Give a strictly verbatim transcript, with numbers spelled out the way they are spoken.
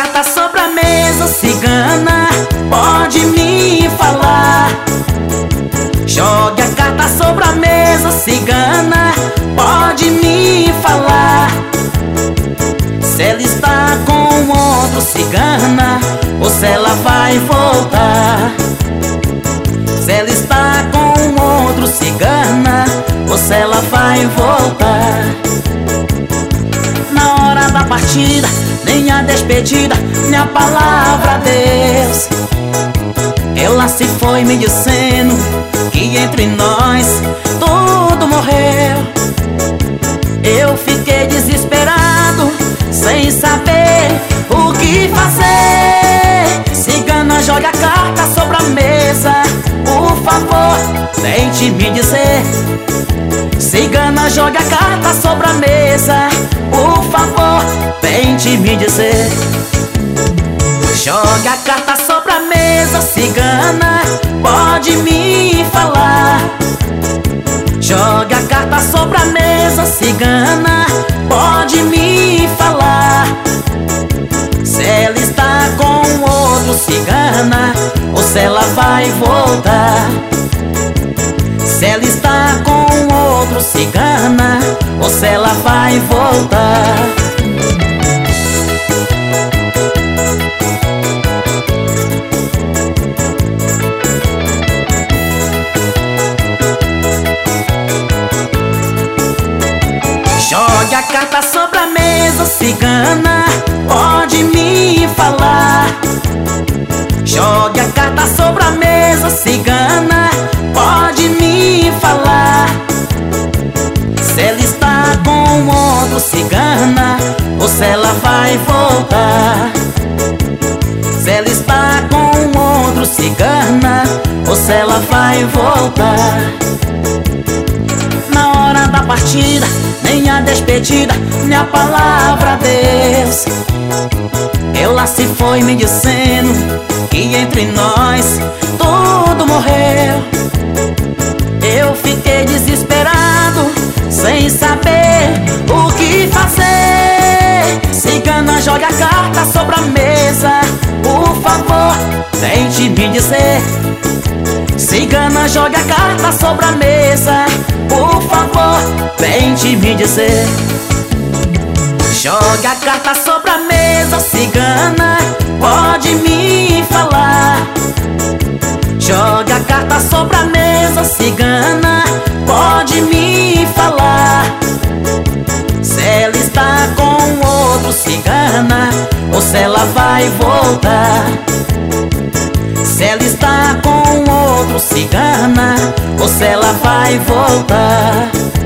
carta sobre a mesa, cigana, pode me falar. Jogue a carta sobre a mesa, cigana, pode me falar. Se ela está com outro, cigana, ou se ela vai voltar. Se ela está com outro, cigana, ou se ela vai voltar. Na hora da partida, nem a despedida, nem a palavra adeus. Ela se foi me dizendo que entre nós tudo morreu. Eu fiquei desesperado, sem saber o que fazer. Cigana, jogue a carta sobre a mesa, por favor, tente me dizer. Cigana, jogue a carta sobre a mesa, por favor, tente me dizer. Jogue a carta sobre a mesa, cigana, pode me falar. Jogue a carta sobre a mesa, cigana, pode me falar. Se ela está com outro, cigana, ou se ela vai voltar. Se ela está com outro, cigana, ou se ela vai voltar. Jogue a carta sobre a mesa, cigana, pode me falar. Jogue a carta sobre a mesa, cigana, pode me falar. Se ela está com outro, cigana, ou se ela vai voltar. Se ela está com outro, cigana, ou se ela vai voltar. Na hora da partida, nem a despedida, nem a palavra adeus. Ela se foi me dizendo que entre nós tudo morreu. Eu fiquei desesperado, sem saber o que fazer. Cigana, jogue a carta sobre a mesa, por favor, tente me dizer. Cigana, jogue a carta sobre a mesa, por favor, tente me dizer. Jogue a carta sobre a mesa, cigana, pode me falar. Jogue a carta sobre a mesa, cigana, pode me falar. Se ela está com outro, cigana, ou se ela vai voltar. Se ela está com outro, cigana, ou se ela vai voltar.